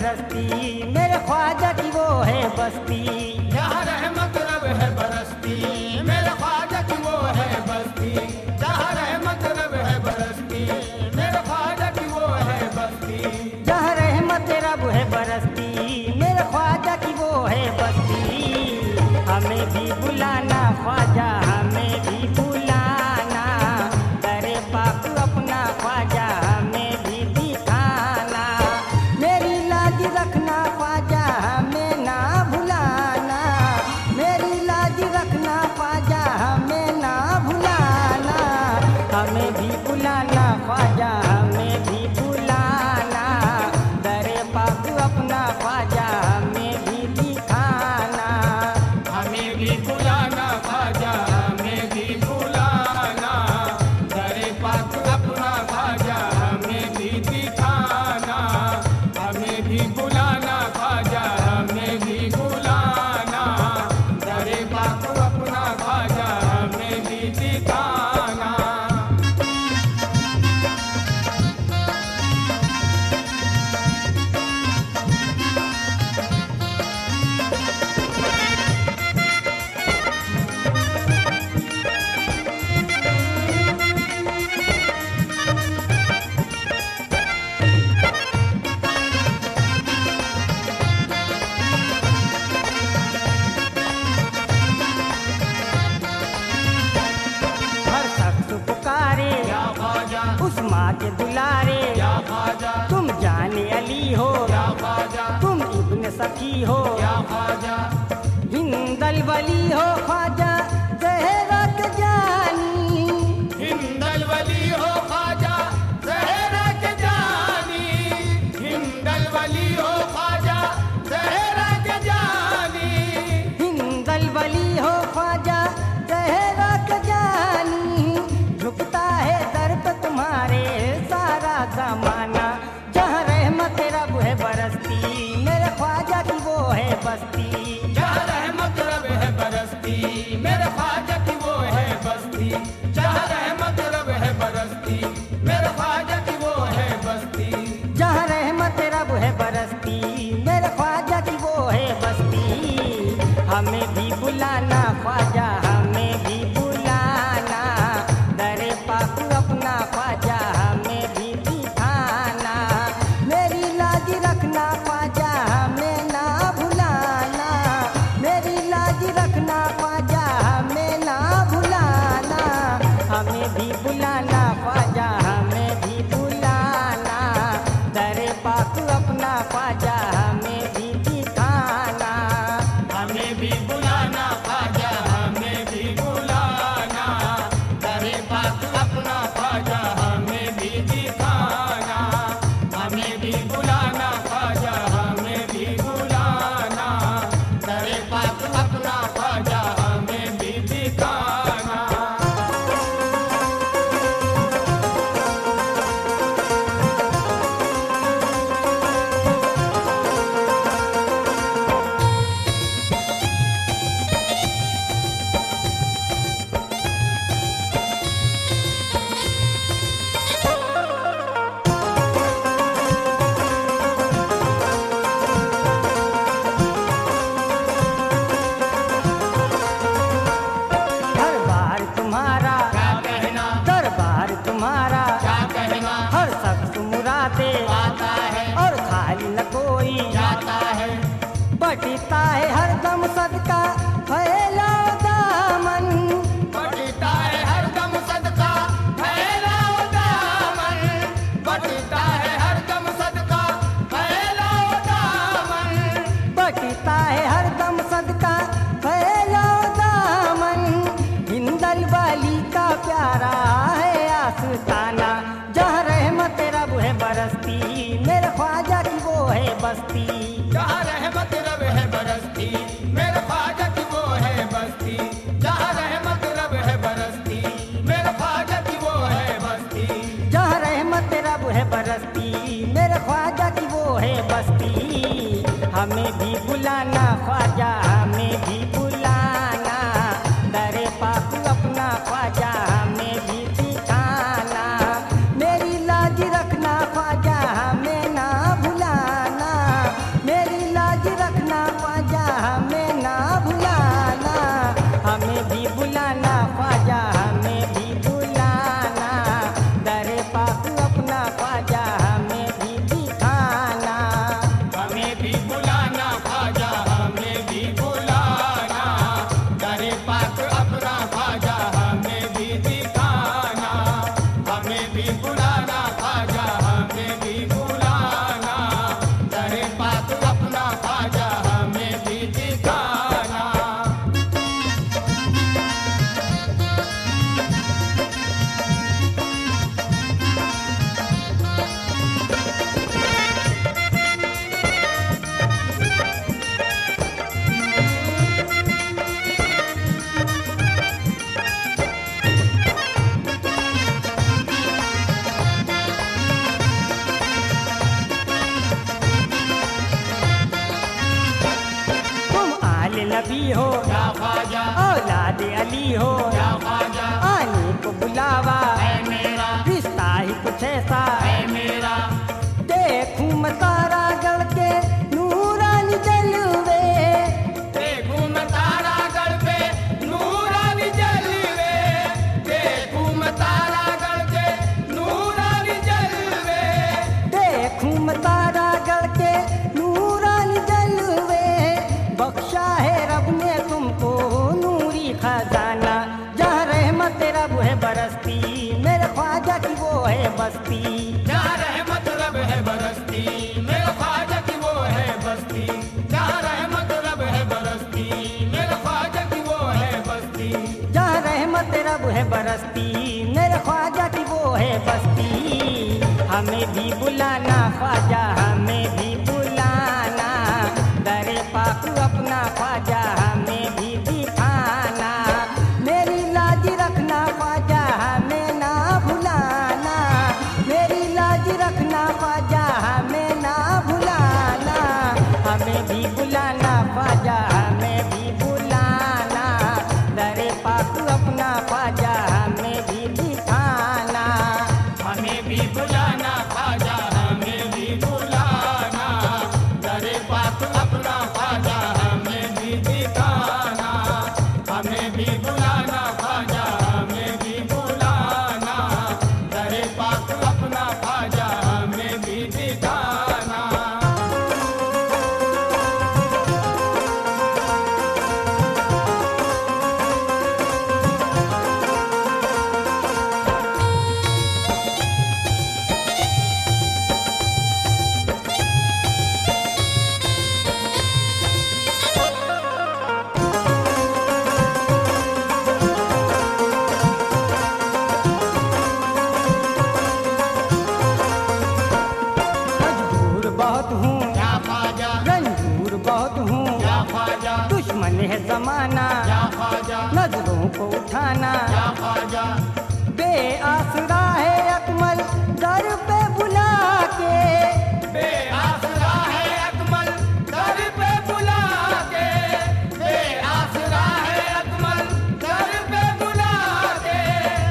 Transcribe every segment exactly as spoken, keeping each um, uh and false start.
बरसती, मेरे ख्वाजा की वो है बस्ती। जहाँ रहमत रब है बरसती, मेरे ख्वाजा की वो है बस्ती। जहाँ रहमत रब है बरसती, मेरे ख्वाजा की वो है बस्ती। जहाँ रहमत रब है बरसती, मेरे ख्वाजा की वो है बस्ती। हमें भी बुलाना ख्वाजा, हमें भी बुलाना, दरे पाक अपना ख्वाजा हमें भी दिखाना। मेरी लाज रखना ख्वाजा, हमें ना भुलाना, मेरी लाज रखना ख्वाजा, हमें ना भुलाना। हमें भी बुलाना ख्वाजा, हमें भी बुलाना, दरे पाक अपना ख्वाजा हमें भी दिखाना। हमें भी बुलाना ख्वाजा, हमें भी बुलाना, दरे पाक अपना ख्वाजा हमें भी दिखाना। हमें भी बुलाना ख्वाजा, हमें भी बुलाना, दरे पाक अपना ख्वाजा हमें भी दिखाना। हर शख्स पुकारे या ख्वाजा, उस माँ के दुलारे, या ख्वाजा, तुम जाने अली हो, या ख्वाजा, तुम इब्न सखी हो, या ख्वाजा, हिंदल वली हो ख्वाजा ज़हरा के जानी। हिंदल वली हो ख्वाजा, ज़हरा के जानी। हिंदल वली हो ख्वाजा, ज़हरा के जानी। हिंदल वली हो ख्वाजा ज़हरा के जानी। झुकता है दर पे तुम्हारे सारा जमाना। जहाँ रहमत रब है बरसती, मेरे ख्वाजा की वो है बस्ती। जहाँ रहमत रब है बरसती, मेरे ख्वाजा की वो है बस्ती। जहाँ रहमत रब है बरसती, मेरे ख्वाजा की वो है बस्ती। जहाँ रहमत रब है बरसती, मेरे ख्वाजा की वो है बस्ती। हमें भी बुलाना ख्वाजा, हमें भी बुलाना, दरे पाक अपना ख्वाजा हमें भी दिखाना। मेरी लाज रखना ख्वाजा, हमें ना भुलाना, मेरी लाज रखना ख्वाजा, हमें ना भुलाना। हमें भी बुलाना ख्वाजा, हमें भी बुलाना, दरे पाक अपना ख्वाजा हमें भी दिखाना। हमें भी बुलाना ख्वाजा, हमें भी बुलाना, दरे पाक अपना ख्वाजा हमें भी दिखाना। हमें भी बुलाना ख्वाजा, हमें भी बुलाना, दरे पाक अपना ख्वाजा हमें भी दिखाना। दरबार तुम्हारा, क्या कहना, दरबार तुम्हारा, क्या कहना, हर शख्स मुरादे आता है, और खाली न कोई जाता है। बटता है हर दम सदका फैला दामन। बटता है हर दम सदका फैलाओ दामन। बटता है हर दम सदका फैलाओ दामन। बटता है हर दम सदका फैला दामन। हिंदल वाली का प्यारा है आस्ताना। जहाँ रहमत रब है बरसती, मेरे ख्वाजा की वो है बस्ती। जहाँ रहमत रब है बरसती, मेरे ख्वाजा की वो है बस्ती। जहाँ रहमत रब है बरसती, मेरे ख्वाजा की वो है बस्ती। जहाँ रहमत रब है बरसती, मेरे ख्वाजा की वो है बस्ती। हमें भी बुलाना ख्वाजा, हमें भी बुलाना, दरे पाक अपना ख्वाजा हमें भी दिखाना। मेरी लाज रखना ख्वाजा, हमें ना भुलाना, बस्ती। जहाँ रहमत रब है बरसती, मेरा ख्वाजा की वो है बस्ती। जहाँ रहमत रब है बरसती, मेरा ख्वाजा की वो है बस्ती। जहाँ रहमत रब है बरसती, मेरे ख्वाजा की वो है बस्ती। हमें भी बुलाना ख्वाजा, हमें भी बुलाना, दरे पाक अपना ख्वाजा हमें भी दिखाना। मेरी लाज रखना ख्वाजा, हमें ना भुलाना। मेरी लाज रखना ख्वाजा, हमें ना भुलाना। हमें भी बुलाना ख्वाजा, हमें भी बुलाना, दरे पाक अपना ख्वाजा हमें भी दिखाना। हमें भी बुलाना ख्वाजा, हमें भी बुलाना, दरे पाक अपना ख्वाजा हमें भी दिखाना। हमें भी बुलाना ख्वाजा, हमें भी बुलाना, दरे पाक अपना ख्वाजा हमें भी दिखाना। मजबूर बहुत हूँ, क्या ख्वाजा, रंजूर बहुत हूँ, क्या ख्वाजा, दुश्मन है जमाना, क्या ख्वाजा, नजरों को उठाना। क्या ख्वाजा, बेआसरा है अकमल दर पे बुला के। बेआसरा है अकमल दर पे बुला के। बेआसरा है अकमल दर पे बुला के।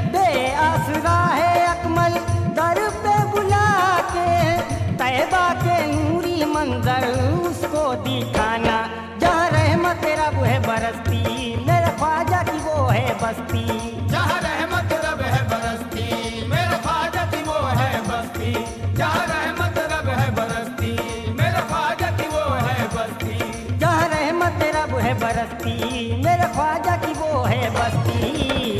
बेआसरा है अकमल दर पे बुला के। तैबा के नूरी मंजर उसको दिखाना। जहाँ रहमत रब है बरसती, मेरे ख्वाजा की वो है बस्ती। जहाँ रहमत रब है बरसती, मेरे ख्वाजा की वो है बस्ती। जहाँ रहमत रब है बरसती, मेरे ख्वाजा की वो है बस्ती। जहाँ रहमत रब है बरसती, मेरे ख्वाजा की वो है बस्ती।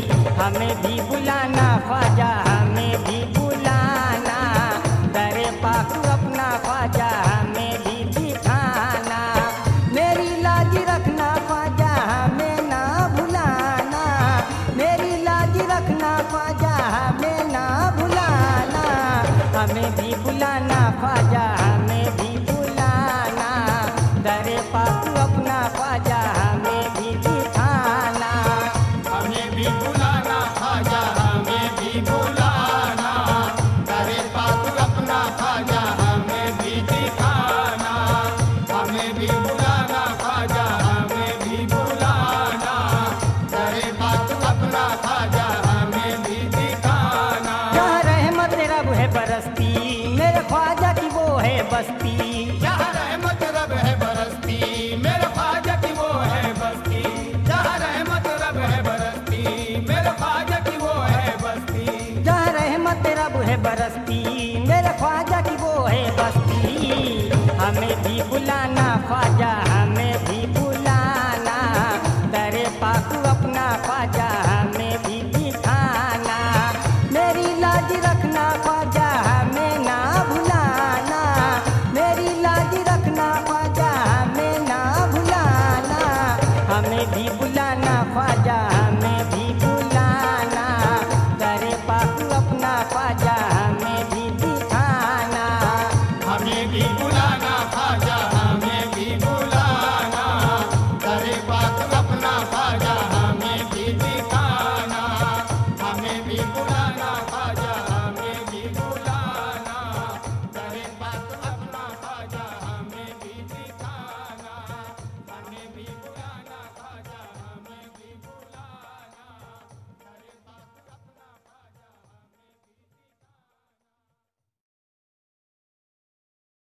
हमें भी बुलाना ख्वाजा, हमें भी बुलाना, दरे पाक अपना ख्वाजा हमें भी दिखाना। मेरी लाज रखना ख्वाजा, हमें ना भुलाना। मेरी लाज रखना ख्वाजा, हमें ना भुलाना। हमें भी बुलाना ख्वाजा, हमें भी बुलाना, दरे पाक अपना ख्वाजा हमें भी दिखाना। हमें भी बुलाना ख्वाजा, हमें भी बुलाना, दरे पाक अपना ख्वाजा हमें भी दिखाना। हमें भी बुलाना ख्वाजा, हमें भी बुलाना, दरे पाक अपना ख्वाजा हमें भी दिखाना। जहाँ रहमत रब है बरसती, मेरे ख्वाजा की वो है बस्ती। जहाँ रहमत रब है बरसती, मेरे ख्वाजा की वो है बस्ती। जहाँ रहमत रब है बरसती, मेरे ख्वाजा की वो है बस्ती। जहाँ रहमत रब है बरसती, मेरे ख्वाजा की वो है बस्ती। हमें भी बुलाना ख्वाजा, हमें भी बुलाना, दरे पाक अपना ख्वाजा हमें भी दिखाना। मेरी लाज रखना ख्वाजा, हमें ना भुलाना। मेरी लाज रखना ख्वाजा, हमें ना भुलाना। हमें भी बुलाना ख्वाजा, हमें भी बुलाना, दरे पाक अपना ख्वाजा